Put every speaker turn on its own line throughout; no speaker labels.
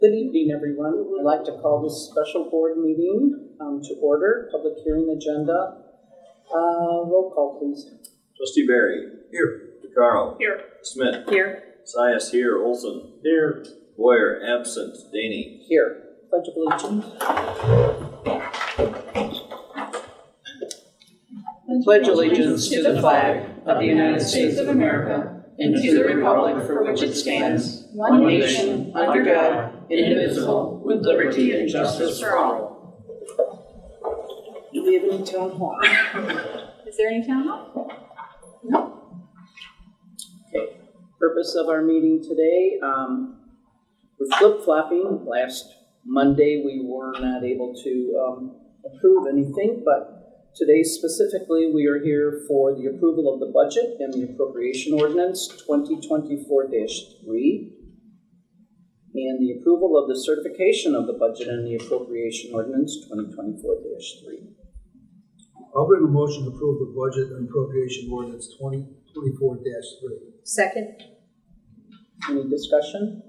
Good evening, everyone. I'd like to call this special board meeting to order. Public hearing agenda. Roll call, please.
Trustee Barry. Here. DeCarl.
Here.
Smith.
Here.
Sias here. Olson.
Here.
Boyer absent. Daney.
Here. Pledge of Allegiance. Pledge allegiance to the flag of the United States of America and to the republic for which it stands, one nation, under God, indivisible, with liberty and justice for all. Do we have any town hall?
Is there any town hall?
No. Okay. Purpose of our meeting today, we're flip-flopping. Last Monday we were not able to approve anything, but today specifically we are here for the approval of the budget and the appropriation ordinance 2024-3 and the approval of the certification of the budget and the appropriation ordinance 2024-3.
I'll bring a motion to approve the budget and appropriation ordinance 2024-3.
Second.
Any discussion?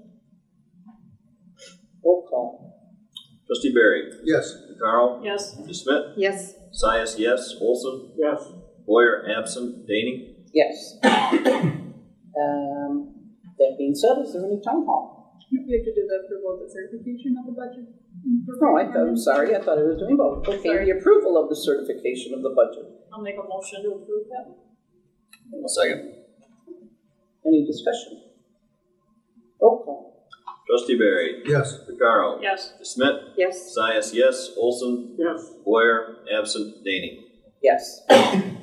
Roll call.
Trustee Barry.
Yes.
DeCarl.
Yes.
Smith.
Yes.
Sias yes. Olson.
Yes.
Boyer absent. Daney.
Yes. That being said, is there any town hall?
We have to do the approval of the certification of the budget.
No, I'm sorry. I thought I was doing both. Okay,
Sorry.
the approval of the certification of the budget.
I'll make a motion to approve that.
A second.
Any discussion? Roll call.
Trustee Barry.
Yes.
DeCarl.
Yes.
Smith.
Yes.
Sias yes. Olson.
Yes.
Boyer absent. Daney.
Yes. Town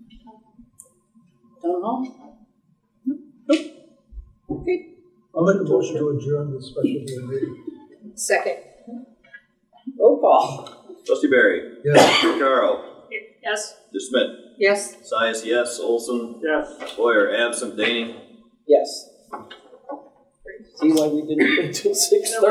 hall? Nope. Okay.
I'll make a motion to adjourn the special board meeting.
Second.
Roll call.
Trustee Barry.
Yes.
DeCarl.
Yes.
Smith.
Yes.
Sias yes. Olson.
Yes.
Boyer absent. Daney.
Yes. See why we didn't wait till 6:30?